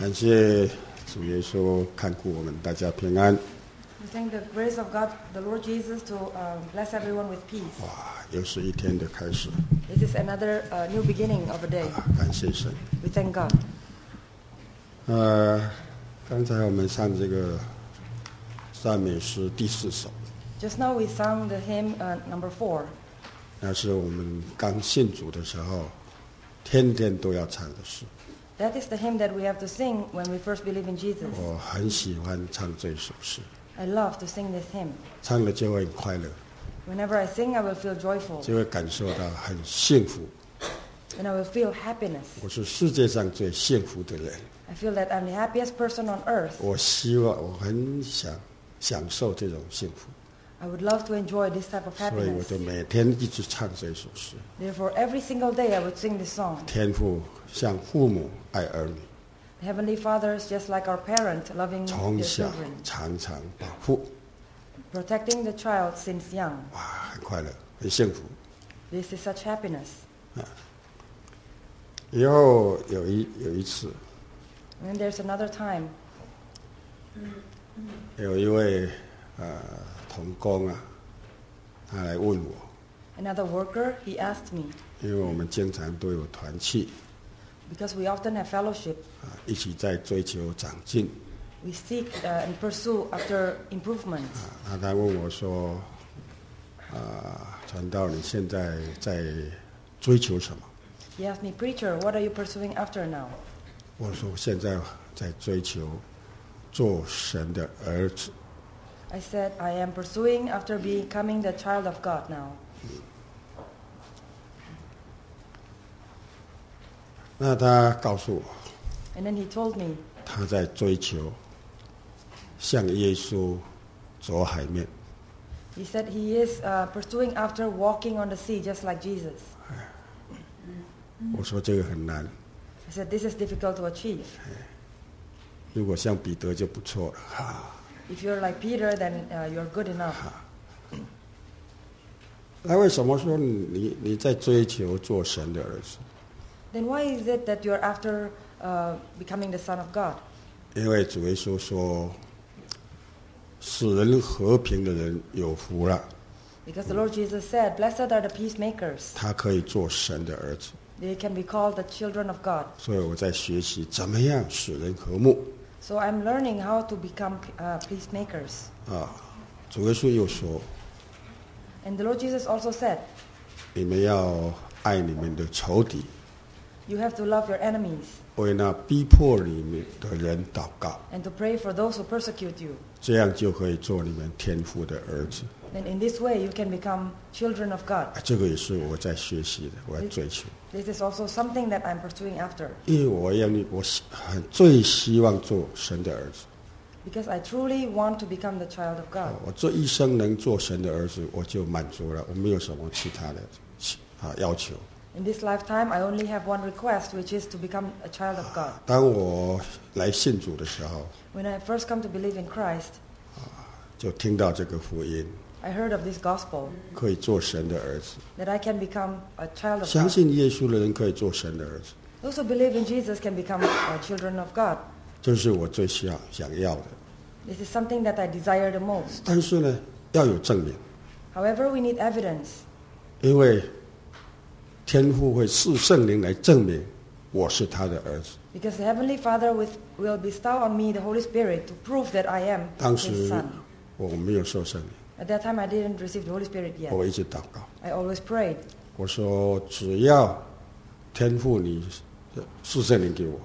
感谢主耶稣看顾我们大家平安。 We thank the grace of God, the Lord Jesus, to bless everyone with peace. 哇，又是一天的开始。 This is another new beginning of a day. 感谢神。 We thank God. 刚才我们唱这个赞美诗第4首， Just now we sang the hymn number 4. 那是我们刚信主的时候，天天都要唱的诗。 That is the hymn that we have to sing when we first believe in Jesus. 我很喜欢唱这首诗， I love to sing this hymn. 唱了就会很快乐， Whenever I sing, I will feel joyful, 就会感受到很幸福。 and I will feel happiness. 我是世界上最幸福的人。 I feel that I'm the happiest person on earth. 我希望，我很享受这种幸福， I would love to enjoy this type of 所以我 happiness. 就每天一直唱这首诗。 Therefore, every single day I would sing this song. 天父像父母爱儿女， The Heavenly Father is just like our parent, loving 从 their 小 children, 常常保护， protecting the child since young. 哇，很快乐，很幸福。 This is such happiness. 以后有一次， And there's another time, 有一位同工啊，他来问我， another worker, he asked me, 因为我们经常都有团契 because we often have fellowship, 一起在追求长进 we seek and pursue after improvement. 那他问我说，传道，你现在在追求什么？ He asked me, preacher, what are you pursuing after now? 我说现在在追求做神的儿子。 I said, I am pursuing after becoming the child of God now. 那他告诉我， And then he told me 他在追求像耶稣走海面。 He said he is pursuing after walking on the sea just like Jesus. 我说这个很难， I said this is difficult to achieve. 如果像彼得就不错了。 If you're like Peter, then you're good enough. 那为什么说你在追求做神的儿子？ Then why is it that you're after becoming the Son of God? 因为主耶稣说，使人和平的人有福了， Because the Lord Jesus said, blessed are the peacemakers. 他可以做神的儿子。 They can be called the children of God. 所以我在学习怎么样使人和睦。 So I'm learning how to become peacemakers. 主耶稣又说， And the Lord Jesus also said, 你们要爱你们的仇敌， you have to love your enemies 为那逼迫你们的人祷告， and to pray for those who persecute you. 这样就可以做你们天父的儿子。 Then in this way you can become children of God. 这个也是我在学习的，我在追求。 This is also something that I'm pursuing after. 因为我最希望做神的儿子。 Because I truly want to become the child of God. 我这一生能做神的儿子，我就满足了，我没有什么其他的要求。 In this lifetime, I only have one request, which is to become a child of God. 当我来信主的时候， When I first come to believe in Christ, 就听到这个福音， I heard of this gospel, 可以做神的儿子。 that I can become a child of 相 God. 信耶稣的人可以做神的儿子， Those who believe in Jesus can become children of God. 这是我最想要的。 This is something that I desire the most. 但是呢，要有证明， However, we need evidence. 因为天父会赐圣灵来证明我是他的儿子。 Because the Heavenly Father will bestow on me the Holy Spirit to prove that I am 当 His 时 son. 我没有受圣灵， At that time, I didn't receive the Holy Spirit yet. 我一直祷告， I always prayed. 我说只要天父你赐圣灵给我，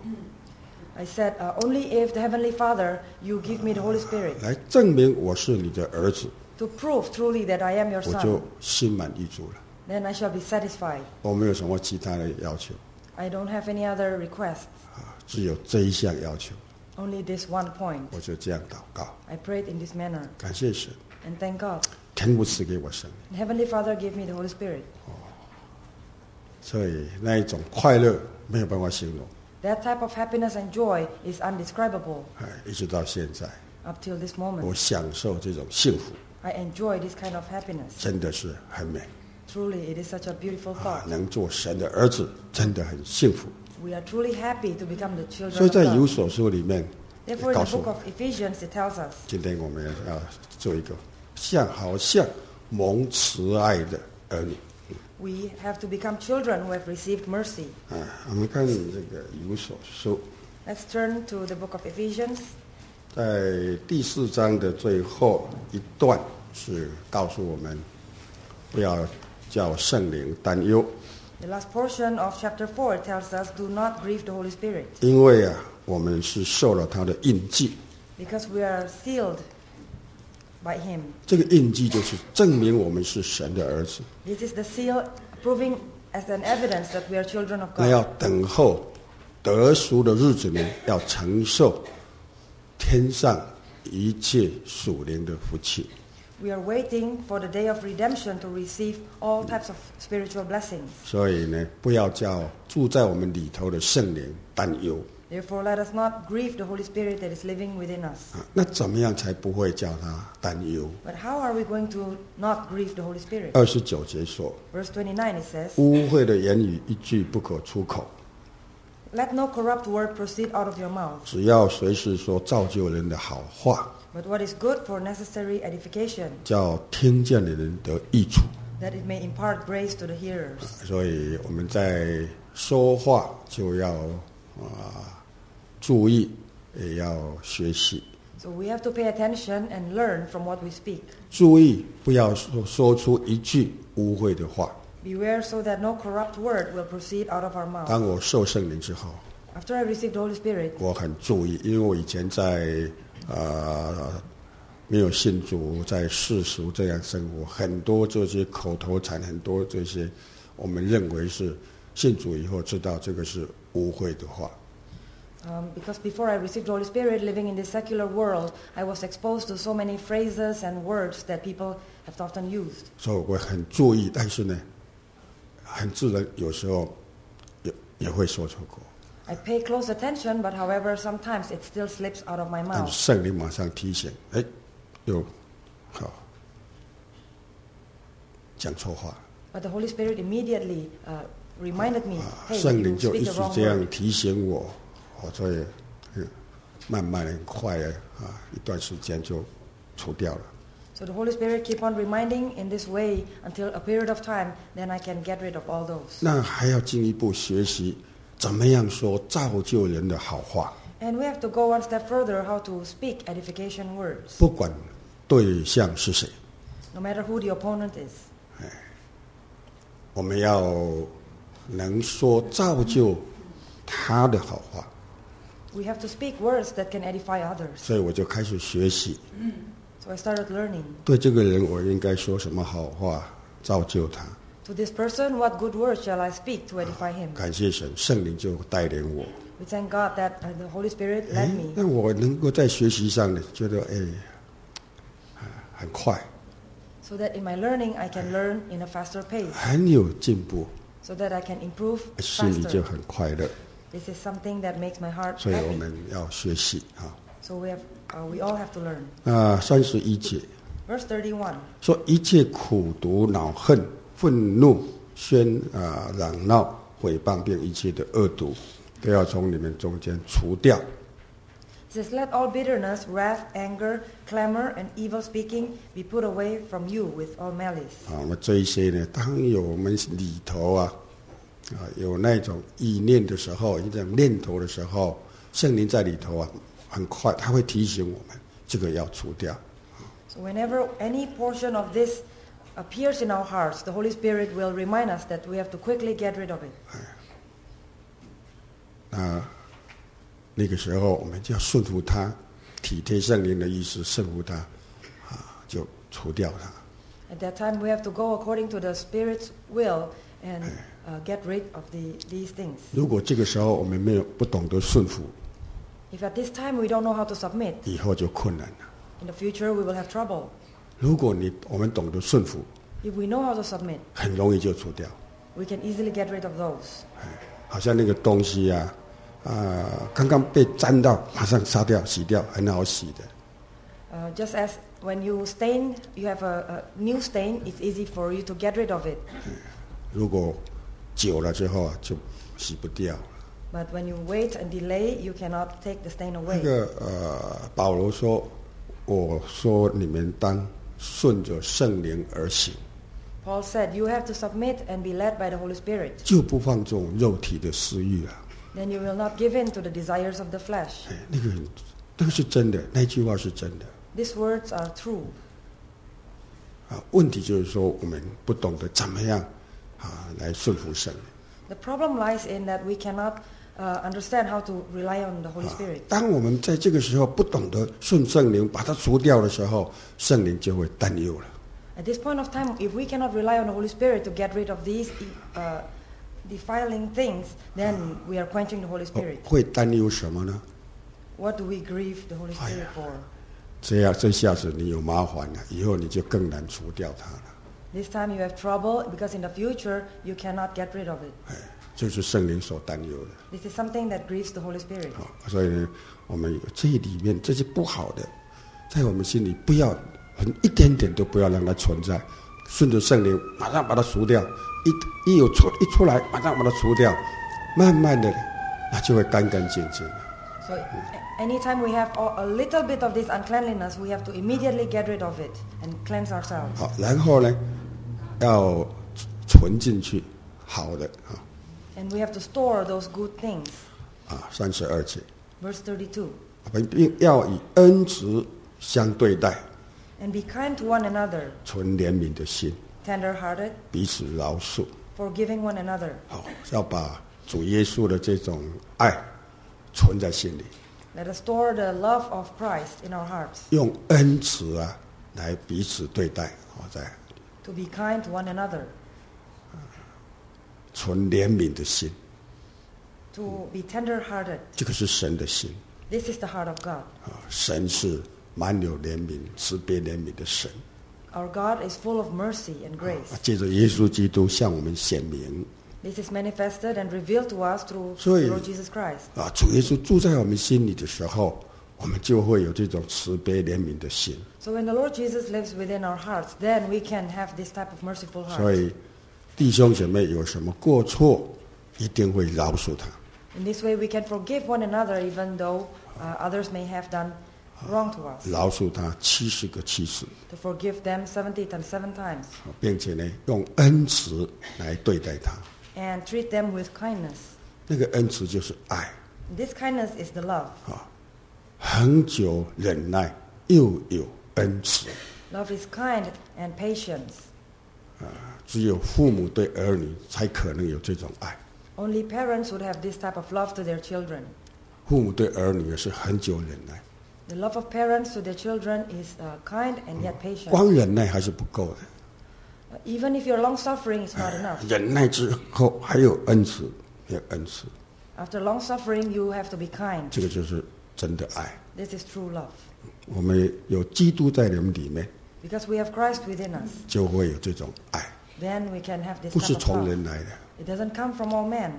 I said, only if the Heavenly Father, you give me the Holy Spirit 来证明我是你的儿子， to prove truly that I am your 我就 son, 心满意足了。 then I shall be satisfied. 我没有什么其他的要求， I don't have any other requests, 只有这一项要求， only this one point. 我就这样祷告， I prayed in this manner, 感谢神， and thank God. 天父赐给我圣灵， The Heavenly Father gave me the Holy Spirit. 所以那一种快乐没有办法形容， That type of happiness and joy is undescribable 一直到现在， up till this 我 moment. 享受这种幸福， I enjoy this kind of happiness. 真的是很美。 Truly, it is such a beautiful thought. 能做神的儿子真的很幸福。 We are truly happy to become the children 所以 of 在 God. 以所书里面 Therefore, in 告 the 诉 book 我 of Ephesians, it tells us 今天我们要做一个好像蒙慈爱的儿女。 we have to become children who have received mercy. 我们看这个以所书， Let's turn to the book of Ephesians. 在第4章的最后一段是告诉我们，不要叫圣灵担忧， The last portion of chapter 4 tells us, do not grieve the Holy Spirit, 因为我们是受了他的印记， because we are sealed by Him. 这个印记就是证明我们是神的儿子。 This is the seal proving as an evidence that we are children of 那要 God. 等候得赎的日子呢，要承受天上一切属灵的福气。 We are waiting for the day of redemption to receive all types of spiritual blessings. 所以呢，不要叫住在我们里头的圣灵担忧。 Therefore, let us not grieve the Holy Spirit that is living within us. 那怎么样才不会叫他担忧？ But how are we going to not grieve the Holy Spirit? 29节说， Verse 29 it says, 污秽的言语一句不可出口， Let no corrupt word proceed out of your mouth, 只要随时说造就人的好话， but what is good for necessary edification, 叫听见的人得益处。 that it may impart grace to the hearers. 所以我们在说话就要注意，也要学习。 So we have to pay attention and learn from what we speak. 注意不要说出一句污秽的话。 Beware so that no corrupt word will proceed out of our mouth. 当我受圣灵之后， After I received the Holy Spirit, 我很注意，因为我以前在没有信主，在世俗这样生活，很多这些口头禅，很多这些我们认为是信主以后知道这个是污秽的话。 because before I received the Holy Spirit, living in this secular world, I was exposed to so many phrases and words that people have often used. 所以我会很注意，但是呢，很自然有时候也会说出口。 I pay close attention, but however, sometimes it still slips out of my 但 mouth. 是圣灵马上提醒，又好讲错话。 But the Holy Spirit immediately reminded me, hey, 圣 you 灵就一 speak 直 the wrong 这样 word. 提醒我，所以慢慢的、很快的一段时间就除掉了。 So the Holy Spirit keep on reminding in this way until a period of time, then I can get rid of all those. 那还要进一步学习怎么样说造就人的好话， And we have to go one step further, how to speak edification words, 不管对象是谁， no matter who the opponent is. 我们要能说造就他的好话。 We have to speak words that can edify others. 所以我就开始学习， So I started learning. 对这个人我应该说什么好话，造就他。 To this person, what good words shall I speak to edify him? 感谢神，圣灵就带领我。 We thank God that the Holy Spirit led me. 那我能够在学习上呢，觉得很快， So that in my learning, I can learn in a faster pace. 很有进步， So that I can improve 心里就 faster. 很快乐。 This is something that makes my heart 所以我 happy. 们要学习啊。 So we all have to learn. 31节 Verse 31. 说一切苦毒、恼恨、愤怒、嚷闹、毁谤，并一切的恶毒，都要从你们中间除掉。 It says, Let all bitterness, wrath, anger, clamor, and evil speaking be put away from you with all malice. 我们这一些呢，当有我们里头有那种意念的时候，一种念头的时候，圣灵在里头很快他会提醒我们，这个要除掉。 So whenever any portion of this appears in our hearts, the Holy Spirit will remind us that we have to quickly get rid of it. 那个时候我们就要顺服他，体贴圣灵的意思，顺服他，就除掉他。 At that time, we have to go according to the Spirit's will and get rid of these things. 如果这个时候我们不懂得顺服， If at this time we don't know how to submit, 以后就困难了。 in the future we will have trouble. 如果我们懂得顺服， If we know how to submit, 很容易就除掉。 we can easily get rid of those. 好像那个东西刚刚被沾到，马上杀掉、洗掉，很好洗的。 Just as when you stain, you have a new stain, it's easy for you to get rid of it. 如果久了之后就洗不掉。 But when you wait and delay, you cannot take the stain 那 away. 个保罗说：“我说你们当顺着圣灵而行， Paul said, you have to submit and be led by the Holy Spirit. 就不放纵肉体的私欲了。” Then you will not give in to the desires of the flesh. 那个是真的，那句话是真的。 These words are true. 问题就是说，我们不懂得怎么样来顺服神。 The problem lies in that we cannot understand how to rely on the Holy Spirit. 当我们在这个时候不懂得顺圣灵，把它除掉的时候，圣灵就会担忧了。 At this point of time, if we cannot rely on the Holy Spirit to get rid of these defiling things, then we are quenching the Holy Spirit. 会担忧什么呢？ What do we grieve the Holy Spirit for? 这下子你有麻烦了，以后你就更难除掉它了。 This time you have trouble because in the future you cannot get rid of it. 这是圣灵所担忧的。 This is something that grieves the Holy Spirit. 所以呢，我们有这里面这些不好的，在我们心里不要一点点都不要让它存在，顺着圣灵马上把它除掉，一出来马上把它除掉，慢慢的它就会干干净净。 So anytime we have a little bit of this uncleanliness, we have to immediately get rid of it and cleanse ourselves. 好，然后呢，要存进去好的 And we have to store those good things. 32节， Verse 32. 并要以恩慈相对待， And be kind to one another, 存怜悯的心， tender-hearted, 彼此饶恕。 forgiving one another. 好，要把主耶稣的这种爱存在心里， Let us store the love of Christ in our hearts, 用恩慈来彼此对待。在 to be kind to one another, 存怜悯的心， to be tender-hearted. 这个是神的心。 This is the heart of God. 神是满有怜悯、慈悲怜悯的神。 Our God is full of mercy and grace. 借着耶稣基督向我们显明。 This is manifested and revealed to us through 所以 the Lord Jesus Christ. 主耶稣住在我们心里的时候，我们就会有这种慈悲怜悯的心。 So when the Lord Jesus lives within our hearts, then we can have this type of merciful 所 heart. 以弟兄姐妹有什么过错，一定会饶恕他。 In this way, we can forgive one another even though others may have done wrong to us. 饶恕他70个70， To forgive them 70 times 7 times. 并且呢，用恩慈来对待他。 And treat them with kindness. 那个恩慈就是爱， This kindness is the love. 恒久忍耐，又有恩慈。 Love is kind and patience. 只有父母对儿女才可能有这种爱。 Only parents would have this type of love to their children. 父母对儿女也是恒久忍耐， The love of parents to their children is kind and yet patient. 光忍耐还是不够的。 Even if you're long-suffering, it's not enough. 忍耐之后还有恩慈，有恩慈， After long-suffering, you have to be kind. 这个就是真的爱。 This is true love. 我们有基督在我们里面， Because we have Christ within us, 就会有这种爱， then we can have this 不是 type of 从 love. 人来的。 It doesn't come from all men.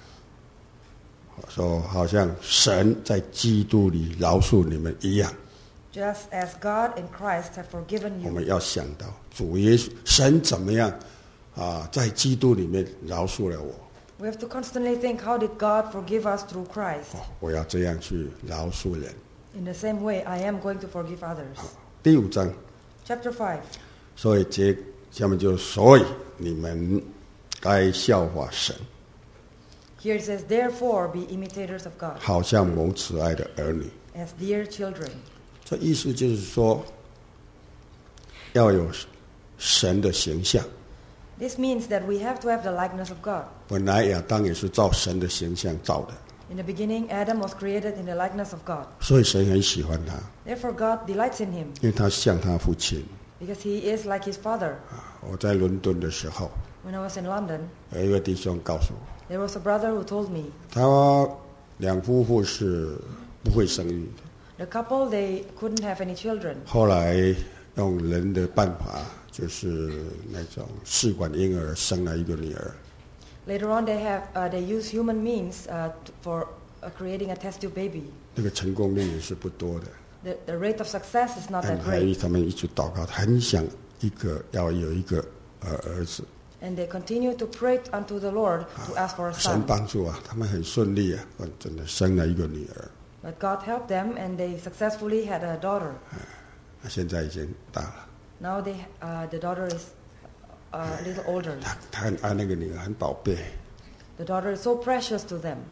说好像神在基督里饶恕你们一样， Just as God and Christ have forgiven 我 you. 们要想到主耶稣神怎么样在基督里面饶恕了我， We have to constantly think, how did God forgive us through Christ? 我要这样去饶恕人。 In the same way, I am going to forgive others. 第5章， Chapter 5. 所以下面所以你们该效法神， Here it says, therefore be imitators of God, 好像蒙慈爱的儿女。 as dear children. 这意思就是说，要有神的形象。 This means that we have to have the likeness of God. 本来亚当也是照神的形象造的， In the beginning, Adam was created in the likeness of God. 所以神很喜欢他， Therefore, God delights in him, 因为他像他父亲。 because he is like his father. 我在伦敦的时候， When I was in London, 有一位弟兄告诉我， there was a brother who told me, 他两夫妇是不会生育的， the couple, they couldn't have any children. 后来用人的办法，就是那种试管婴儿生了一个女儿。 Later on, they use human means for creating a test tube baby. 那个成功率也是不多的， The rate of success is not that 还 great. 他们一直祷告，很想要有一个儿子。 And they continued to pray unto the Lord to ask for a 神 son. 帮助他们很顺利真的生了一个女儿。 But God helped them, and they successfully had a daughter. 现在已经大了。 Now the daughter is a little older. 他很爱那个女儿，很宝贝。 The daughter is so precious to them.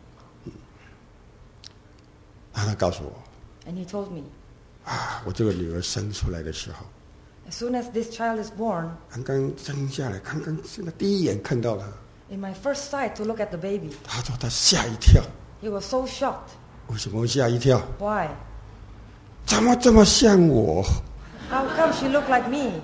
他告诉我 And he told me, 我这个女儿生出来的时候， as soon as this child is born, 刚刚生下来，刚刚现在第一眼看到她， in my first sight to look at the baby, 他说他吓一跳。 he was so shocked. 为什么会吓一跳？ Why? 怎么这么像我？ How come she looked like me?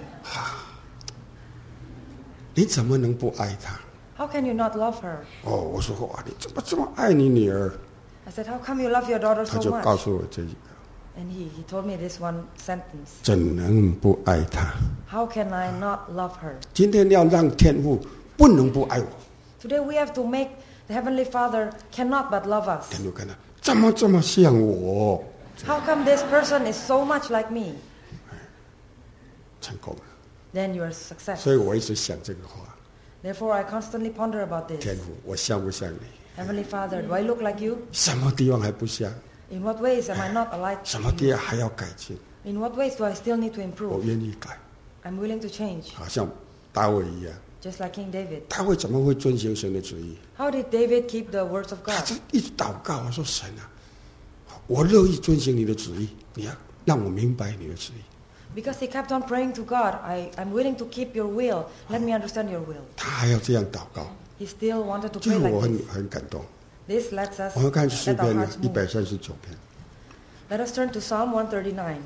你怎么能不爱她？ How can you not love her? 我说哇，你怎么这么爱你女儿？ I said, how come you love your daughter 他 so 就告 much? 诉我这一个， And he told me this one sentence. 怎能不爱她？ How can I not love her? 今天要让天父不能不爱我。 Today we have to make the Heavenly Father cannot but love us. 天父看到怎么这么像我？ How come this person is so much like me? 成功了。 Then you are success. 所以我一直想这个话， Therefore I constantly ponder about 天 this. 父，我像不像你？ Heavenly Father, do I look like you? 什么地方还不像？ In what ways am I not alike 什么 to 地 you? 方还要改进？ In what ways do I still need to 我 improve? 愿意改， I'm willing to change, 好像大卫一样。 just like King David. 大卫怎么会遵行神的旨意？ How did David keep the words of 他 God? 就一直祷告啊，说神啊，我乐意遵行你的旨意，你要让我明白你的旨意。 Because he kept on praying to God, I'm willing to keep your will. Let me understand your will. 他还要这样祷告， He still wanted to 这 pray 个 like 我 this. 很感动。 This lets us 我们看诗 let our 篇 hearts move. 139篇， Let us turn to Psalm 139.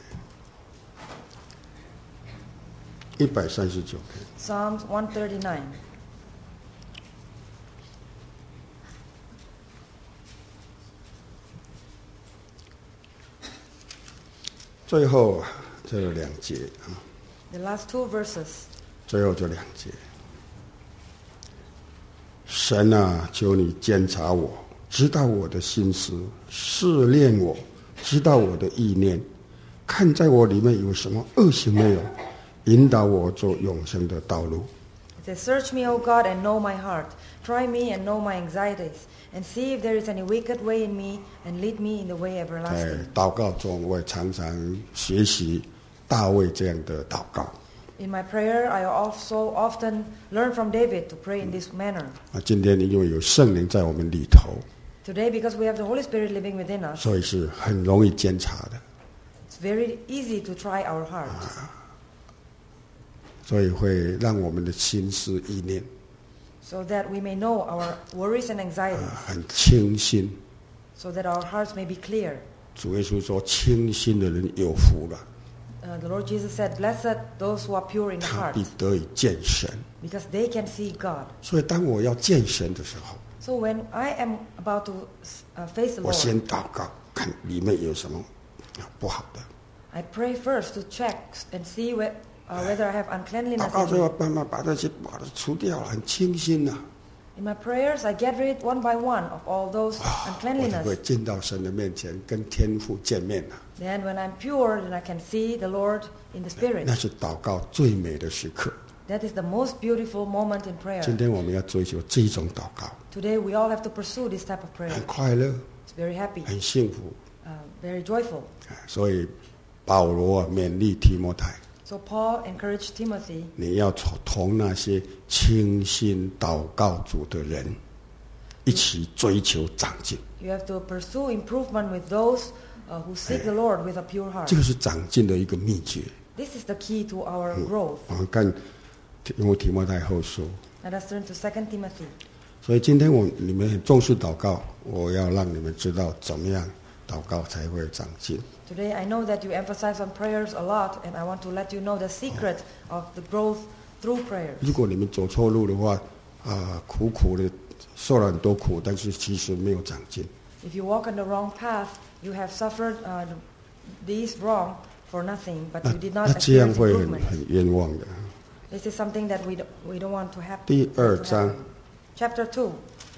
139篇。 Psalms 139. 最后这有2节啊， The last two verses. 最后这2节。神啊，求你监察我，知道我的心思，试炼我，知道我的意念，看在我里面有什么恶行没有，引导我走永生的道路。 It says, Search me, O God, and know my heart. Try me and know my anxieties. And see if there is any wicked way in me, and lead me in the way 在 everlasting. 祷告中，我也常常学习大卫这样的祷告。 In my prayer, I also often learn from David to pray in this manner. 今天因为有圣灵在我们里头， Today, because we have the Holy Spirit living within us, 所以是很容易监察的， it's very easy to try our heart. 所以会让我们的心思意念 So that we may know our worries and anxieties. 很清新。 So that our hearts may be clear. 主耶稣说：“清心的人有福了， The Lord Jesus said, Blessed those who are pure in 他 heart, 必得以见神。 because they can see God. ” 所以当我要见神的时候， So when I am about to face the 我 Lord, 先祷告，看里面有什么不好的。 I pray first to check and see whether I have 祷 uncleanliness 告 in 之后 me. 慢慢把那些不好的除掉了，很清新呐、 In my prayers, I get rid one by one of all those 我就会 uncleanliness. 进到神的面前，跟天父见面了。 Then when I'm pure, then I can see the Lord in the Spirit. 那是祷告最美的时刻。 That is the most beautiful moment in prayer. 今天我们要追求这种祷告， Today we all have to pursue this type of prayer. 很快乐， It's very happy, 很幸福。 very joyful. 所以保罗勉励提摩太， So Paul encouraged Timothy, 你要同那些清心祷告主的人一起追求长进。 you have to pursue improvement with those who seek the Lord with a pure heart. 这个是长进的一个秘诀。 This is the key to our growth. 我们看提摩太后书。 Let us turn to 2 Timothy. 所以今天你们很重视祷告，我要让你们知道怎么样祷告才会长进。 Today I know that you emphasize on prayers a lot, and I want to let you know the secret of the growth through prayer. 如果你们走错路的话，苦苦的受了很多苦，但是其实没有长进。 If you walk on the wrong path, you have suffered these wrong for nothing, but you did 那 not 这样 experience 会 improvement. 很冤枉的。 This is something that we don't want to happen. 第2章 Chapter 2,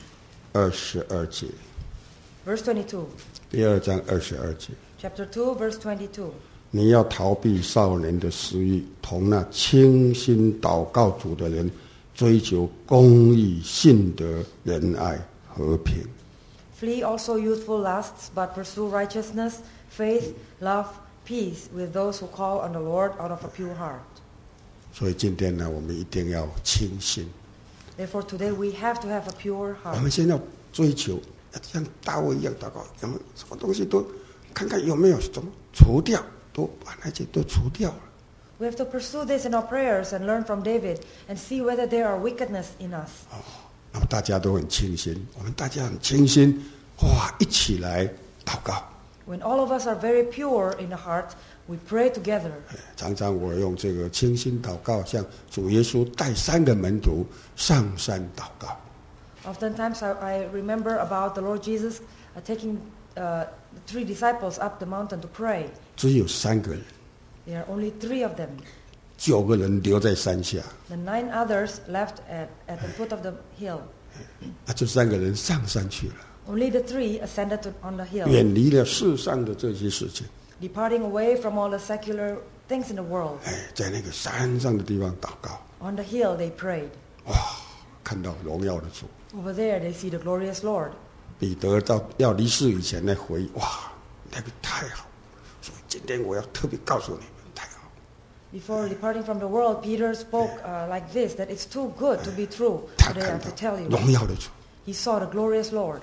22节， verse 22. 第2章22节， Chapter 2, verse 22. 你要逃避少年的私欲，同那清心祷告主的人追求公义、信德、仁爱、和平。 Flee also youthful lusts, but pursue righteousness, faith, love, peace with those who call on the Lord out of a pure heart. 所以今天呢，我们一定要清心。 Therefore, today we have to have a pure 我 heart. 们先要追求，要像大卫一样祷告，有没有什么东西都看看有没有怎么除掉，都把那些都除掉了。 We have to pursue this in our prayers and learn from David and see whether there are wickedness in us. 那么大家都很清心，我们大家很清心，哇，一起来祷告。 When all of us are very pure in the heart, we pray together. 常常我用这个清心祷告，像主耶稣带3个门徒上山祷告。 Oftentimes I remember about the Lord Jesus taking the 3 disciples up the mountain to pray. 只有3个人， There are only 3 of them. 9个人留在山下， The 9 others left at the foot of the hill. 这3个人上山去了， Only the 3 ascended on the hill, 远离了世上的这些事情。 departing away from all the secular things in the world. 在那个山上的地方祷告， On the hill they prayed. 看到荣耀的主。 Over there they see the glorious Lord. 彼得到要离世以前呢，回忆，哇，那个太好，所以今天我要特别告诉你们，太好。 Before departing from the world, Peter spoke like this, that it's too good to be true. 他 Today I 看 have to 到 tell you. 荣耀的主， He saw the glorious Lord.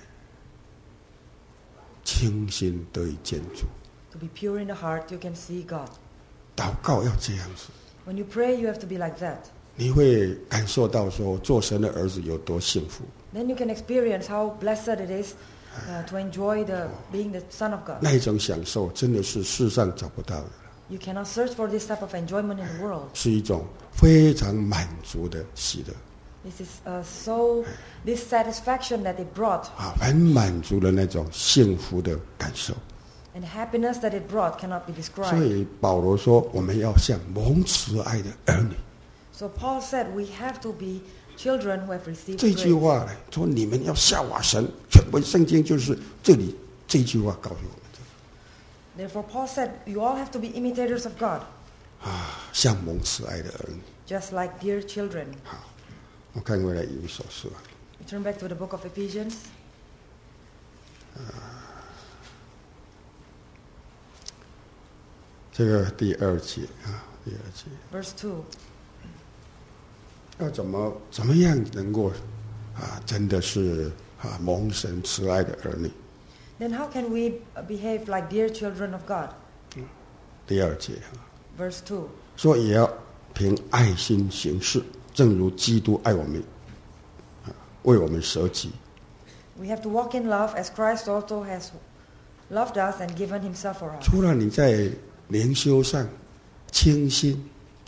清心得以见主。 To be pure in the heart, you can see God. 祷告要这样子， When you pray, you have to be like that. 你会感受到说，做神的儿子有多幸福。 Then you can experience how blessed it is to enjoy being the Son of God. 那一种享受，真的是世上找不到的， You cannot search for this type of enjoyment in the world. 是一种非常满足的喜乐 This is this satisfaction that it brought 很满足的那种幸福的感受。 and happiness that it brought cannot be 所 described. 以保罗说，我们要像蒙慈爱的儿女。 So Paul said we have to be children who have received 这句 grace. 话呢，说你们要效法神，全本圣经就是这里这句话告诉我们 Therefore Paul said you all have to be imitators of God, 像蒙慈爱的儿女。 just like dear children. 好，我看回来以弗所书 We turn back to the book of Ephesians, 这个第2节第2节 verse 2. 要怎么样能够真的是蒙神慈爱的儿女？ Then how can we behave like dear children of God? 第2节 Verse 2. 说也要凭爱心行事，正如基督爱我们，为我们舍己。 We have to walk in love as Christ also has loved us and given himself for us. 除了你在灵修上清心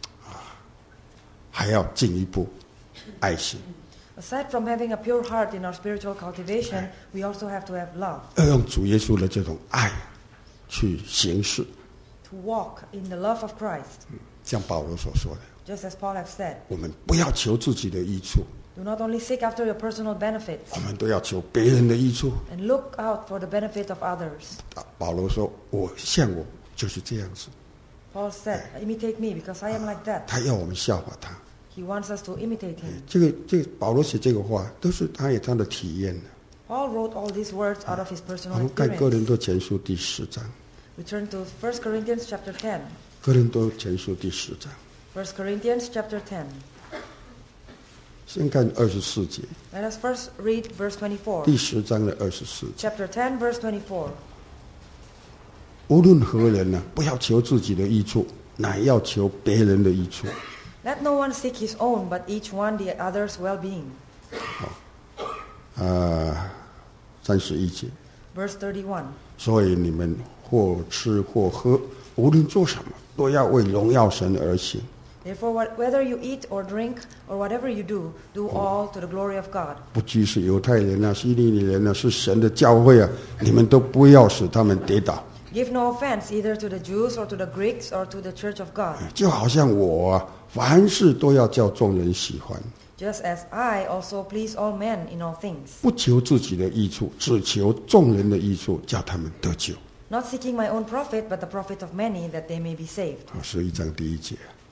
还要进一步爱心， Aside from having a pure heart in our spiritual cultivation, we also have to have love. 要用主耶稣的这种爱去行事。 To walk in the love of Christ. 像保罗所说的， Just as Paul has said, 我们不要求自己的益处， do not only seek after your personal benefits 我们都要求别人的益处。 and look out for the benefit of others. 保罗说：“我就是这样子。 Paul said, imitate me because I am like that. 他要我们效法他。 He wants us to imitate him. 这个保罗写这个话，都是他有他的体验的。 Paul wrote all these words out of his 我 personal 们看哥 experience. 林多前书第10章， We turn to 1 Corinthians chapter 10. 哥林多前书第10章， 1 Corinthians chapter 10. 先看24节， Let us first read verse 24. 第10章的24节。 Chapter 10, verse 24. 无论何人呢，不要求自己的益处，乃要求别人的益处。 Let no one seek his own, but each one the other's well-being. 31节， Verse 31. 所以你们或吃或喝，无论做什么，都要为荣耀神而行。 Therefore, whether you eat or drink or whatever you do, do all to the glory of God. 不拘是犹太人啊，希利尼人啊，是神的教会啊，你们都不要使他们跌倒。 Give no offense either to the Jews or to the Greeks or to the church of God. 就好像我凡事都要叫众人喜欢， Just as I also please all men in all things, 不求自己的益处，只求众人的益处，叫他们得救。 not seeking my own profit, but the profit of many, that they may be saved. 11章第1节，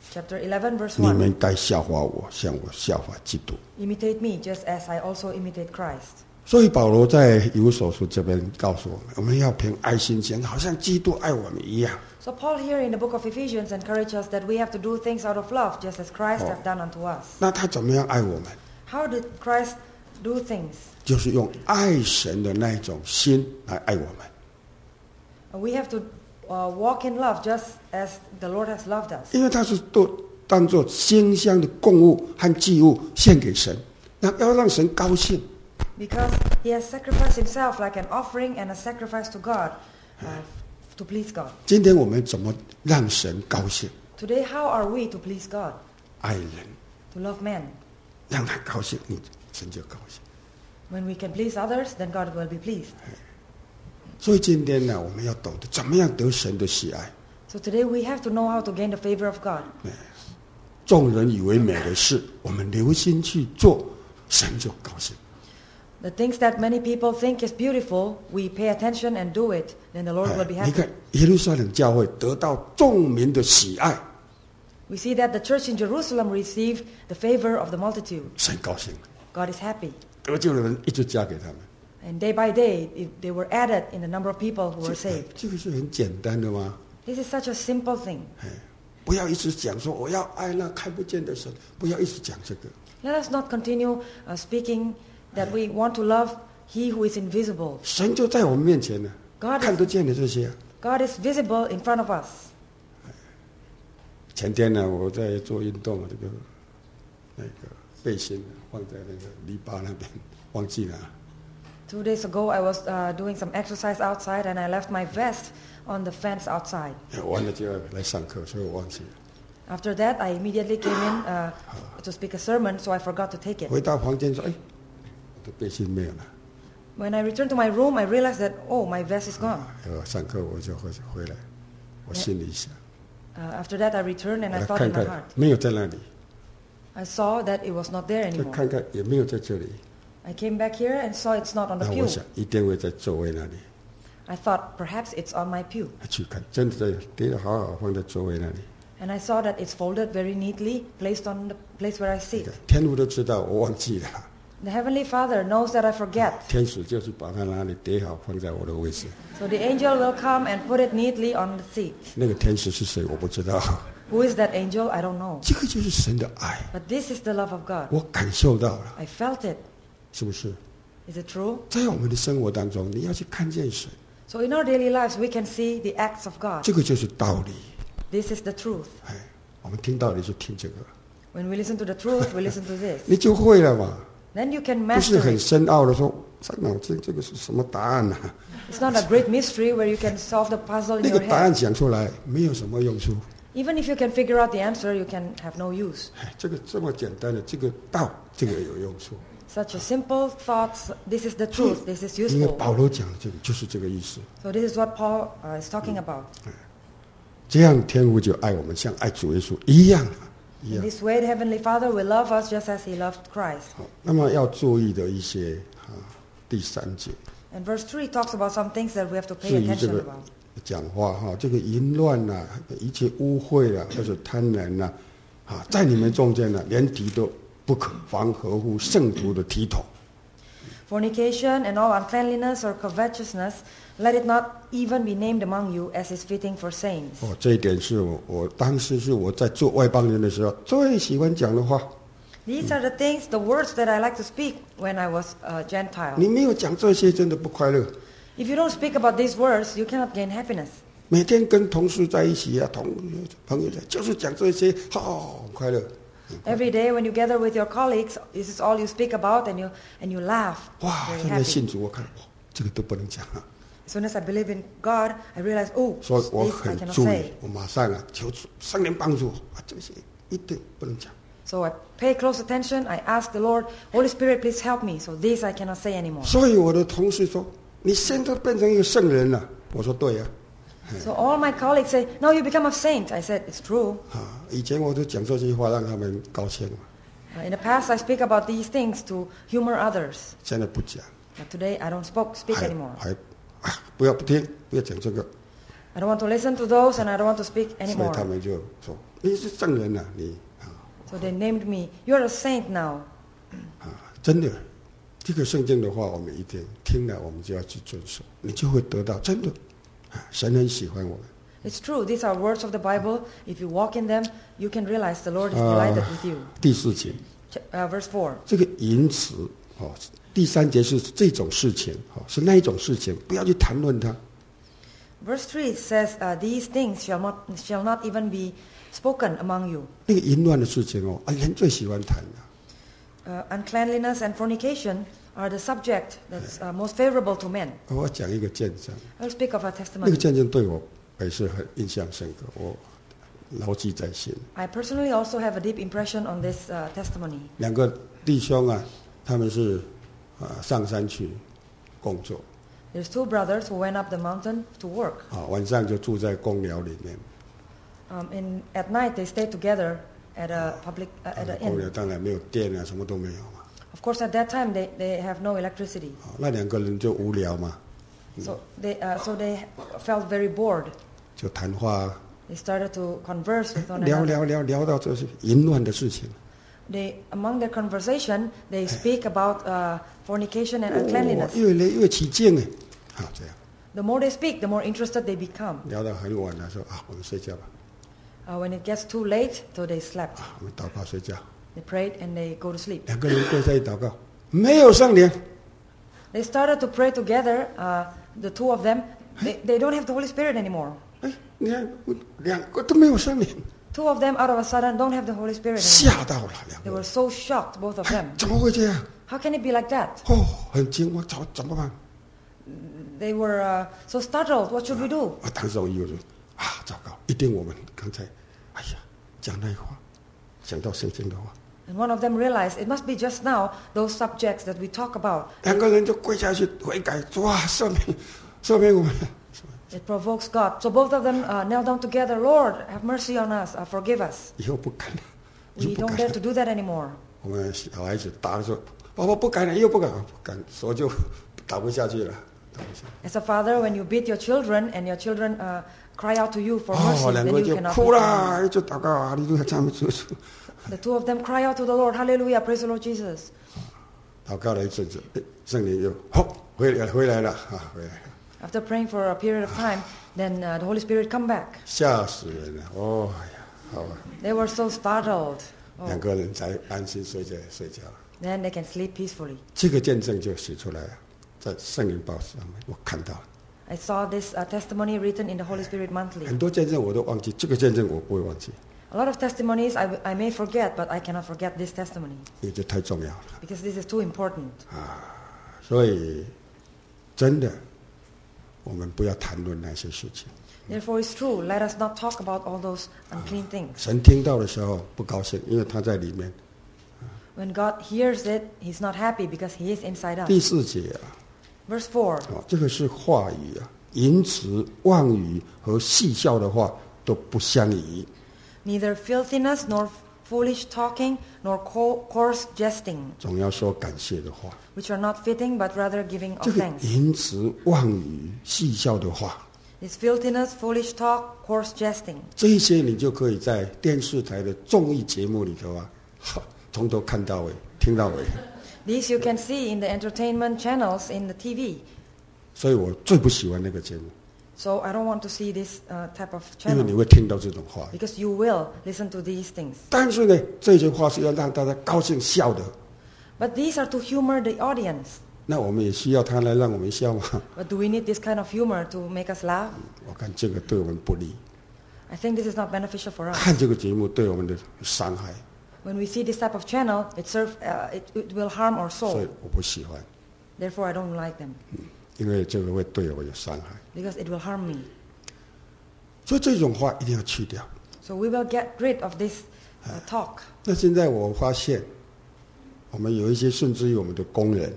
Chapter 11, verse 你 1. 们该效法我，像我效法基督。 Imitate me, just as I also imitate Christ. 所以保罗在以弗所书这边告诉我们，我们要凭爱心行，好像基督爱我们一样。 So Paul here in the book of Ephesians encourages us that we have to do things out of love, just as Christ hath done unto us. 那他怎么样爱我们？ How did Christ do things? 就是用爱神的那种心来爱我们。 We have to walk in love, just as the Lord has loved us. 因为他是都当作馨香的供物和祭物献给神，那要让神高兴。 Because he has sacrificed himself like an offering and a sacrifice to God, to please God. 今天我们怎么让神高兴？ Today, how are we to please God? 爱人， To love men. 让他高兴，神就高兴。 When we can please others, then God will be pleased. 所以今天呢，我们要懂得怎么样得神的喜爱。 So today we have to know how to gain the favor of God. 众人以为美的事，我们留心去做，神就高兴。 The things that many people think is beautiful, we pay attention and do it, then the Lord will be 你 happy. 看耶路撒冷教会得到众民的喜爱， We see that the church in Jerusalem received the favor of the multitude. 神高兴， God is happy. 得救的人一直加给他们。 And day by day, they were added in the number of people who were saved. 这个是很简单的吗？ This is such a simple thing. 不要一直讲说我要爱那看不见的神，不要一直讲这个。 Let us not continue speaking that we want to love He who is invisible. 神就在我们面前呢， God 看 is, 得见的这些。 God is visible in front of us. 前天呢，我在做运动，这个那个背心放在那个篱笆那边，忘记了。 2 days ago, I was doing some exercise outside, and I left my vest on the fence outside. 完了就要来上课，所以我忘记了。 After that, I immediately came in to speak a sermon, so I forgot to take it. 回到房间说：“哎，我的背心没有了。 When I returned to my room, I realized that, oh, my vest is gone. 上课我就回来，我心里想， After that, I returned and 我 I 来 thought 看 in my 看 heart. 没有在那里， I saw that it was not there 再 anymore. 看看也没有在这里。 I came back here and saw it's not on the 那 pew. 我想一定会在座位那里。 I thought perhaps it's on my pew. 去看，真的在叠得好好放在座位那里。 And I saw that it's folded very neatly, placed on the place where I sit. 天父都知道我忘记了， The Heavenly Father knows that I forget. 天使就是把它那里叠好放在我的位置。 So the angel will come and put it neatly on the seat. 那个天使是谁我不知道， Who is that angel? I don't know. 这个就是神的爱， But this is the love of God. 我感受到了， I felt it. 是不是？ Is it true? 在我们的生活当中，你要去看见神， So in our daily lives, we can see the acts of God. 这个就是道理。 This is the truth. 哎，我们听道理就聽這個， When we listen to the truth, we listen to this. 你就會了嘛。 Then you can 不是 master 很 it. 深奧的說，傷腦筋這個是什麼答案啊？ It's not a great mystery where you can solve the puzzle in 那 your 個答案 head. 講出來沒有什麼用處。 Even if you can figure out the answer, you can have no use. 哎，這個這麼簡單的這個道，這個有用處。 Such a simple thought. This is the truth. This is 因為 useful. 保羅講的這個就是這個意思。 So this is what Paul is talking about. 這樣天父就愛我們，像愛主耶穌一樣一 In 樣。 this way, the Heavenly Father will love us just as He loved Christ. 好，那麼要注意的一些第三節， And verse 3 talks about some things that we have to 至 pay 於這 attention 個 about. 講話哈，這個淫亂呐，一切污穢啦，或者貪婪呐，在你們中間呢，連提都不可，妨合乎聖徒的體統。 Fornication and all uncleanliness or covetousness, let it not even be named among you as is fitting for saints. 哦，这一点是我当时是我在做外邦人的时候最喜欢讲的话。 These are the things, the words that I like to speak when I was a Gentile. 你没有讲这些，真的不快乐。 If you don't speak about these words, you cannot gain happiness. 每天跟同事在一起啊，朋友在，就是讲这些，很快乐。 Every day when you gather with your colleagues, this is all you speak about, and you laugh 哇， very 现在 happy. 信主，我看哇，这个都不能讲啊， As soon as I believe in God, I realize, oh, 所以我 this I 很 cannot 注意 say.， 我马上啊求主圣灵帮助啊，这些一定不能讲。 So I pay close attention. I ask the Lord, Holy Spirit, please help me. So this I cannot say anymore. 所以我的同事说：“你现在变成一个圣人了。”我说：“对呀、 So all my colleagues say, now you become a saint. I said, it's true. 以前我就讲这句话让他们高兴嘛， In the past, I speak about these things to humor others. 现在不讲， But today, I don't speak anymore. 不要不听，不要讲这个。 I don't want to listen to those, and I don't want to speak 所以 anymore. 他们就说：“你是圣人啊，你啊 So they named me, you're a saint now. 啊，真的，这个圣经的话，我们一定听了，我们就要去遵守，你就会得到真的啊，神很喜欢我们。” It's true, these are words of the Bible. If you walk in them, you can realize the Lord is delighted with you. 第4节， Verse 4. 这个淫词哦，第3节是这种事情哦，是那一种事情，不要去谈论它。 Verse 3 says, these things shall not even be spoken among you. 那个淫乱的事情哦，啊，人最喜欢谈的。 Uncleanliness and fornication are the subject that's most favorable to men. 我讲一个见证， I'll speak of a 那个 testimony. 见证对我也是很印象深刻，我牢记在心。 I personally also have a deep impression on this testimony. 2个弟兄啊，他们是上山去工作 There's 2 brothers who went up the mountain to work. 啊，晚上就住在公寮里面。 At night they stayed together at a at an 公寮 inn. 当然没有电啊，什么都没有嘛。 Of course, at that time they have no electricity. 啊，那2个人就无聊嘛， So they felt very bored. 就谈话 They started to converse with one 聊 another. 聊到这些淫乱的事情。 Among their conversation, they speak about fornication and uncleanliness. 越来越起劲哎，好这样 The more they speak, the more interested they become. 聊到很晚了，说啊，我们睡觉吧， When it gets too late, so they slept. 啊，我们祷告睡觉。 They prayed and they go to sleep. 2个人跪在一起祷告，没有圣灵， They started to pray together. The 2 of them, they don't have the Holy Spirit anymore. 哎，你看2个都没有圣灵， 2 of them, out of a sudden, don't have the Holy Spirit anymore. 吓到了2 They 个 were 人， so shocked, both of them. 怎么会这样？ How can it be like that? 哦，很惊，我怎么办？ They were so startled. What should we do? 啊，当时我就说啊，糟糕，一定我们刚才，哎呀，讲那话，想到圣经的话， And one of them realized it must be just now those subjects that we talk about. 2个人就跪下去悔改，说哇，赦免我们。 It provokes God. So both of them knelt down together. Lord, have mercy on us. Forgive us. 以后不敢了， We 就不 don't 敢 dare 了 to。do that anymore. 我们小孩子打的时候，爸爸不敢了，又不敢，不敢，手就打不下去了，打不下。 As a father, when you beat your children and your children cry out to you for mercy, 哦，2 then 个 you 就 cannot 哭 beat them. 啦，就祷告啊，你就他们就 The 2 of them cry out to the Lord. Hallelujah. Praise the Lord Jesus. 祷告了一阵子，圣灵又好回来了啊，回来了， After praying for a period of time, then the Holy Spirit come back. 吓死人了！哦哎呀，好啊， They were so startled. Oh, 2个人才安心睡觉。 then they can sleep peacefully. 这个见证就写出来了，在圣灵报上面我看到了。 I saw this testimony written in the Holy Spirit Monthly. 很多见证我都忘记，这个见证我不会忘记， A lot of testimonies I may forget, but I cannot forget this testimony 因为这太重要了。 because this is too important. 所以，真的，我们不要谈论那些事情。 Therefore, it's true. Let us not talk about all those unclean things. 神听到的时候不高兴，因为他在里面。 When God hears it, He's not happy because He is inside 第 us. 4节啊， Verse 4. 这个是话语啊，淫词、妄语和戏笑的话都不相宜。 Neither filthiness nor foolish talking nor coarse jesting, 总要说感谢的话。 which are not fitting but rather giving 这 of 个 thanks. 淫词、妄语、戏笑的话， This filthiness, foolish talk, coarse jesting. 这一些你就可以在电视台的综艺节目里头啊，从头看到尾，听到尾。 These you can see in the entertainment channels in the TV. 所以我最不喜欢那个节目， So I don't want to see this type of 因为你 channel 会听到这种话语。 because you will listen to these things. 但是呢，这些话是要让大家高兴笑的， But these are to humor the audience. 那我们也需要他来让我们笑嘛。 But do we need this kind of humor to make us laugh? 我看这个对我们不利， I think this is not beneficial for us. 看这个节目对我们的伤害， When we see this type of channel, it will harm our 所以 soul. 我不喜欢， Therefore, I don't like them 因为这个会对我有伤害。 because it will harm me. 所以这种话一定要去掉。 So we will get rid of this talk. 那现在我发现，我们有一些甚至于我们的工人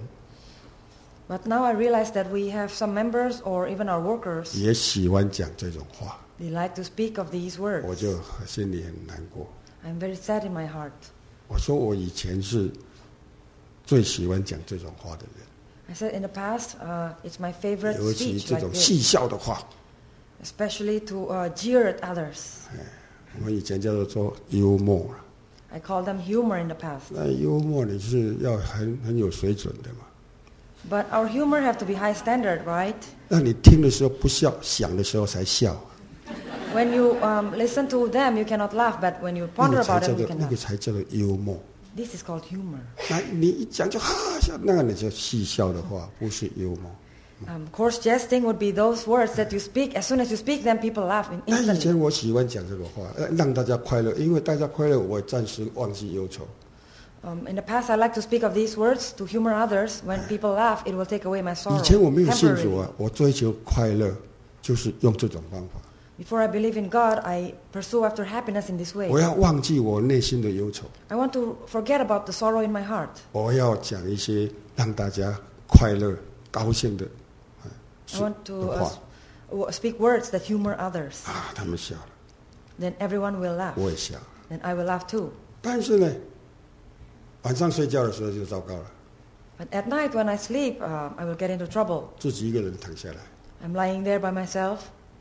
But now I realize that we have some members or even our workers, 也喜欢讲这种话， they like to speak of these 我 words. 就心里很难过。 I'm very sad in my heart. 我说我以前是最喜欢讲这种话的人， I said in the past, it's my favorite 尤其 speech 这 like 种 this. 戏笑的话， especially to jeer at others. 我们以前叫做幽默。 I called them humor in the past. 那幽默你是要很有水准的嘛？ But our humor have to be high standard, right? 那你听的时候不笑，想的时候才笑。 When you listen to them, you cannot laugh, but when you 那 ponder 个才 about 叫 them, you 做 can 那个 laugh. 才叫做幽默。 This is called humor. 那你一讲就哈笑，那个你就戏笑的话，不是幽默。 Coarse jesting would be those words that you speak. As soon as you speak them, people laugh 那以前 instantly. 我喜欢讲这个话，让大家快乐，因为大家快乐，我暂时忘记忧愁。 In the past, I like to speak of these words to humor others. When people laugh, it will take away my 以 sorrow 前我没有信主 temporarily. 啊，我追求快乐就是用这种方法。 Before I believe in God, I pursue after happiness in this way. 我要忘记我内心的忧愁， I want to forget about the sorrow in my heart. 我要讲一些让大家快乐、高兴的 I want to 话 speak words that humor others. 啊，他们笑了， Then everyone will laugh. 我也笑。 Then I will laugh too. 但是呢，晚上睡觉的时候就糟糕了， But at night when I sleep, I will get into trouble. 自己一个人躺下来， I'm lying there by myself.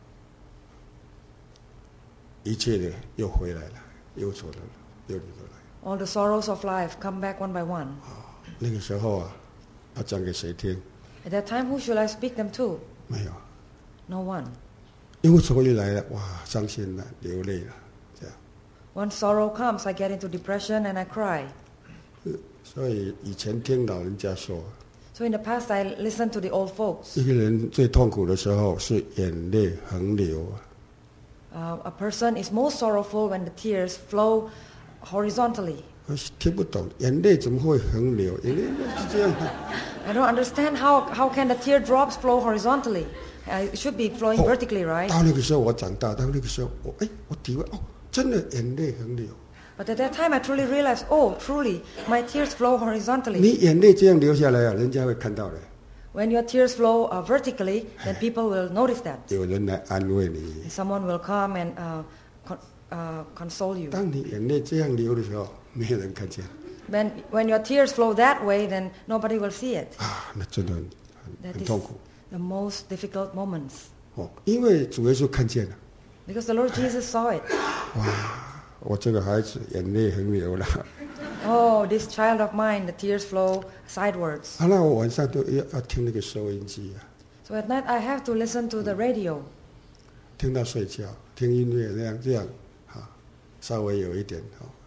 一切的又回来了，忧愁的又回来。 All the sorrows of life come back one by one. 那个时候啊，要讲给谁听？ At that time, who should I speak them to? 没有， No one. 忧愁又来了，哇，伤心了，流泪了，这样。 When sorrow comes, I get into depression and I cry. 所以以前听老人家说， So in the past, I listened to the old folks. 一个人最痛苦的时候是眼泪横流啊。 A person is most sorrowful when the tears flow horizontally. 我听不懂，眼泪怎么会横流？眼泪是这样的。 I don't understand how can the teardrops flow horizontally? It should be flowing vertically, right? 到那个时候我长大，到那个时候我体会真的眼泪横流。 But at that time, I truly realized, truly, my tears flow horizontally. 你眼泪这样流下来啊，人家会看到的。 When your tears flow vertically, then people will notice that. 有人来安慰你。 Someone will come and console you. 当你眼泪这样流的时候，没有人看见 When your tears flow that way, then nobody will see it. 啊，那真的很 That is 痛苦 the most difficult moments. 哦。因为主耶稣看见了， Because the Lord Jesus saw it. 我这个孩子眼泪横流了。 Oh, this child of mine, the tears flow sidewards. 那我晚上都要听那个收音机啊， So at night, I have to listen to the radio. 听到睡觉，听音乐这样稍微有一点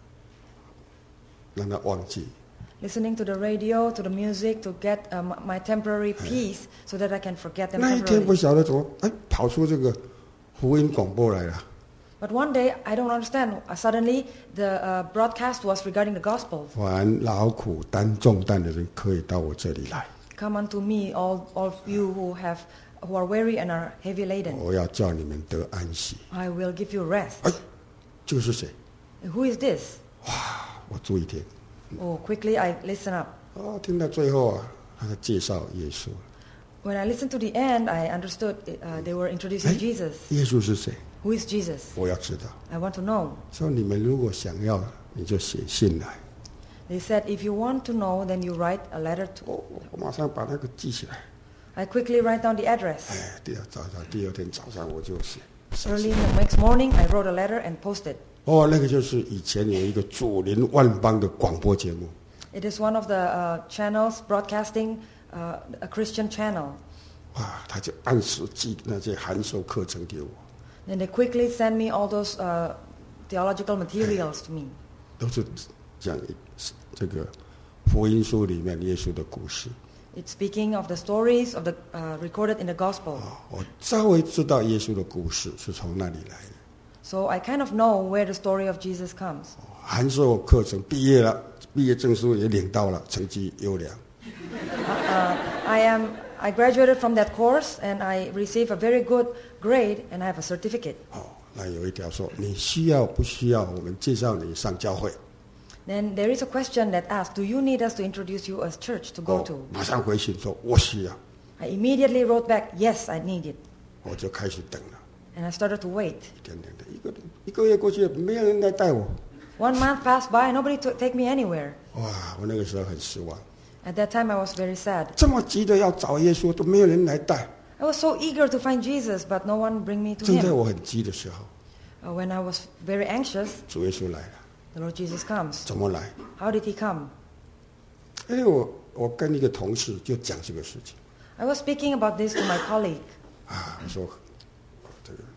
让他忘记。 Listening to the radio, to the music, to get my temporary peace so that I can forget them 那一天不 temporarily. 晓得怎么跑出这个福音广播来了。 But one day, I don't understand. Suddenly, the broadcast was regarding the gospel. 凡劳苦担重担的人，可以到我这里来， Come unto me, all of you who are weary and are heavy laden. 我要叫你们得安息。 I will give you rest. 这个是谁？ Who is this? 我注意听。 Oh, quickly I listen up. 听到最后啊，他介绍耶稣。 When I listened to the end, I understood they were introducing Jesus. 耶稣是谁？ Who is Jesus? 我要知道。 I want to know. 说你们如果想要，你就写信来。 They said, if you want to know, then you write a letter to. 我马上把那个记起来。 I quickly write down the address. 第二天早上我就写。 Early in the next morning, I wrote a letter and posted. 那个就是以前有一个主临万邦的广播节目。 It is one of the channels broadcasting a Christian channel. 他就按时寄那些函授课程给我。 Then they quickly send me all those theological materials to me. 都是讲这个福音书里面耶稣的故事。 It's speaking of the stories of the recorded in the gospel. 我稍微知道耶稣的故事是从那里来的。 So I kind of know where the story of Jesus comes. 函授课程毕业了，毕业证书也领到了，成绩优良。 I graduated from that course and I received a very good grade and I have a certificate. 那有一条说，你需要不需要我们介绍你上教会？ Then there is a question that asks, do you need us to introduce you as church to go to? 马上回信说，我需要。 I immediately wrote back, yes, I need it. 我就开始等了， And I started to wait. 一点点的，一个月过去，没有人来带我。 1 month passed by, nobody take me anywhere. 我那个时候很失望。 At that time I was very sad. 这么急的要找耶稣，都没有人来带。 I was so eager to find Jesus, but no one bring me to 正在 him. 我很急的时候， When I was very anxious, 主耶稣来了。 the Lord Jesus comes. 怎么来？ How did he come? 因为我跟一个同事就讲这个事情 I was speaking about this to my colleague. 啊，我说这个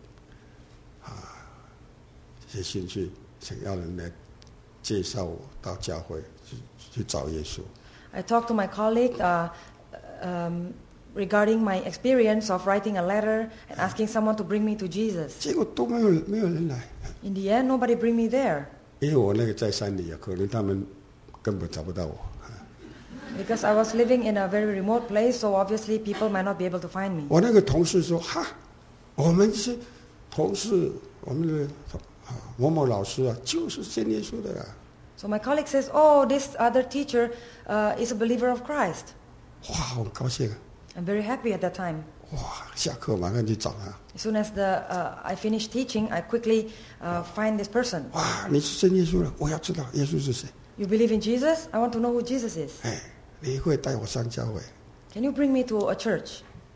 写信去想要人来介绍我到教会去找耶稣。 I talked to my colleague regarding my experience of writing a letter and asking someone to bring me to Jesus. 结果都没有人来， In the end, nobody bring me there 因为我那个在山里啊，可能他们根本找不到我。 because I was living in a very remote place, so obviously people might not be able to find me. 我那个同事说：“哈，我们是同事，我们的某某老师啊，就是信耶稣的啊。” So my colleague says, "Oh, this other teacher is a believer of Christ." 哇，很高兴啊！ I'm very happy at that time. 哇，下课马上去找他。 As soon as I finished teaching, I quickly find this person. 哇，你是信耶稣了，我要知道耶稣是谁。 You believe in Jesus? I want to know who Jesus is. 哎，你会带我上教会？ Can you bring me to a church?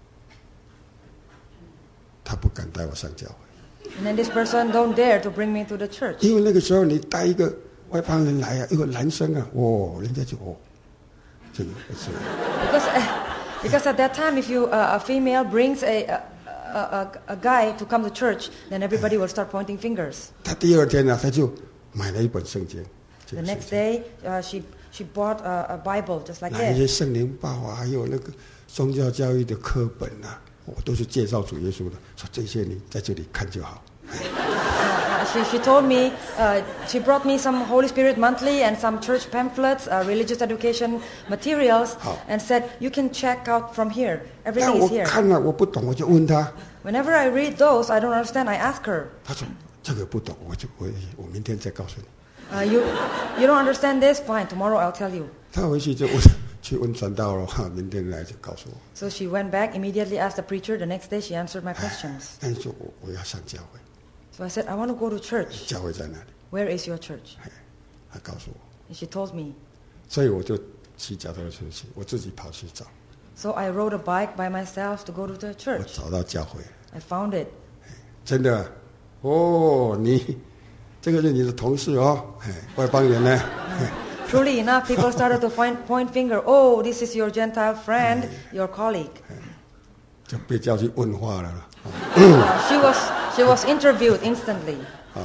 他不敢带我上教会， And then this person don't dare to bring me to the church. 因为那个时候你带一个外邦人来啊，一个男生啊，人家就这个是。 Because at that time, if a female brings a guy to come to church, then everybody will start pointing fingers. 他第二天呢，他就买了一本圣经。 The next day, she bought a Bible just like 那一些 this. 圣灵报啊，还有那个宗教教育的课本啊，都是介绍主耶稣的。说这些你在这里看就好。 She told me, she brought me some Holy Spirit monthly and some church pamphlets, religious education materials, and said, you can check out from here. 但 Everything 我 is here. 看了我不懂，我就问他。 Whenever I read those, I don't understand, I ask her. 他说这个不懂，我明天再告诉你。 You don't understand this? Fine, tomorrow I'll tell you. 他回去就去问传道了，明天来就告诉我。 So she went back, immediately asked the preacher. The next day she answered my questions. 但是说我要上教会， So I said, I want to go to church. 教会在哪里？ Where is your church? 他告诉我， And she told me. 所以我就骑脚踏车去，我自己跑去找， So I rode a bike by myself to go to the 我 church. 找到教会， I found it. 真的，你这个是你的同事哦，外邦人呢？ Truly enough, people started to point finger. Oh, this is your Gentile friend, your colleague. 就被叫去问话了啦。 She was interviewed instantly.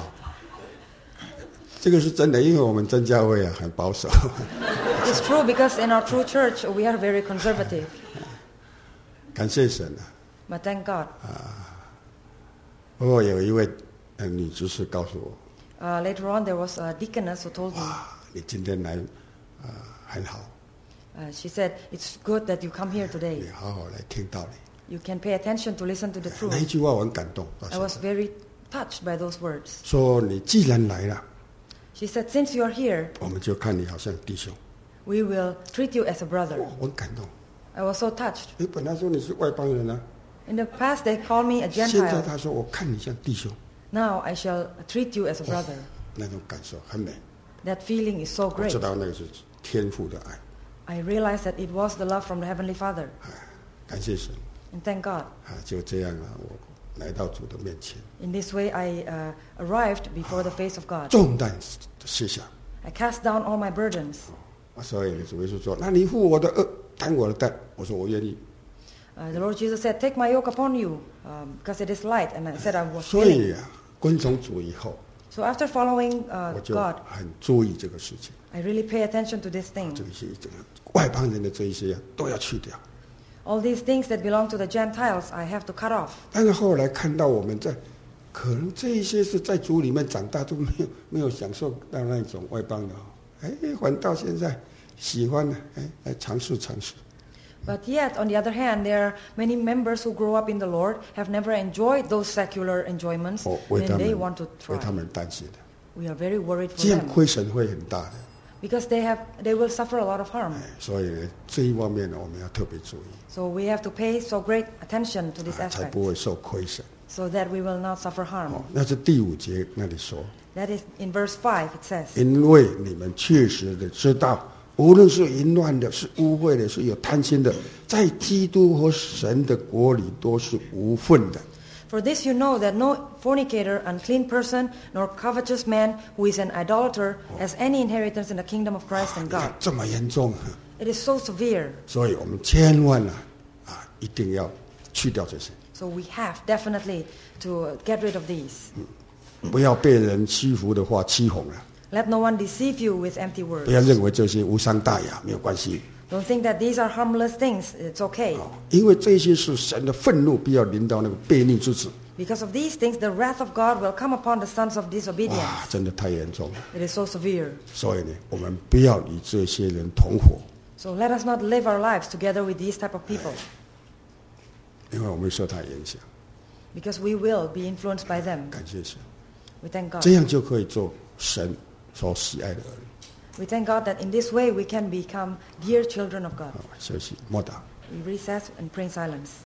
这个是真的，因为我们真教会啊很保守。 It's true because in our true church we are very conservative. 感谢神啊！ But thank God. 不过有一位女执事告诉我， Later on, there was a deaconess who told me. 你今天来很好， She said, "It's good that you come here today. 你好好来听道理。 You can pay attention to listen to the 那一 truth." 句话我很感动，到 I 现 was 在 very touched by those words. 说你既然来了， She said, "Since you are here, 我们就看你好像弟兄。 we will treat you as a brother." 我很感动。 I was so touched. 你本来说你是外邦人啊， In the past, they called me a 现在 Gentile. 他说我看你像弟兄， Now I shall treat you as a brother. 那种感受很美。 That feeling is so 我知 great. 道那个是天父的爱， I realized that it was the love from the Heavenly Father. 感谢神 And thank God. 就这样啊，我来到主的面前， In this way, I arrived before the face of God. 重担卸下。 I cast down all my burdens. 所以主耶稣说：“那你负我的恶，担我的担。”我说：“我愿意。” The Lord Jesus said, "Take my yoke upon you, because it is light." And I said, "I was 所 willing." 以跟从主以后， So after following 我就 God, 很注意这个事情， I really pay attention to this thing. 这个外邦人的这一些都要去掉。 All these things that belong to the Gentiles, I have to cut off. 但是后来看到我们可能这一些是在主里面长大，都没有享受到那种外邦的，反倒现在喜欢呢，来尝试。 But yet, on the other hand, there are many members who grow up in the Lord, have never enjoyed those secular enjoyments, 为 and 他 they 们 want to 为 try. 他们担心的， We are very worried for 这样 them 亏损会很大的。 because they will suffer a lot of harm. 所以呢，这一方面呢，我们要特别注意， So we have to pay so great attention to this 才 aspect, 不会受亏损。 so that we will not suffer harm. 那是第5节那里说， That is in verse 5, it says, 因为你们确实的知道， 无论是淫乱的，是污秽的，是有贪心的，在基督和神的国里都是无份的。 For this you know that no fornicator, unclean person, nor covetous man who is an idolater has any inheritance in the kingdom of Christ and God. 这么严重， It is so severe. 所以我们千万一定要去掉这些， So we have definitely to get rid of these. 不要被人欺负的话欺哄了， Let no one deceive you with empty 不 words. 要认为这些无伤大雅，没有关系。 Don't think that these are harmless things. It's okay. 因为这些是神的愤怒，必要临到那个悖逆之子。 Because of these things, the wrath of God will come upon the sons of disobedience. 哇，真的太严重了。 It is so severe. 所以呢，我们不要与这些人同伙， So let us not live our lives together with these type of people, 因为我们会受他影响。 because we will be influenced by them. 感谢神， We thank God. 这样就可以做神所喜爱的儿女。 We thank God that in this way we can become dear children of God. 好，休息，莫打。 We recess and pray in silence.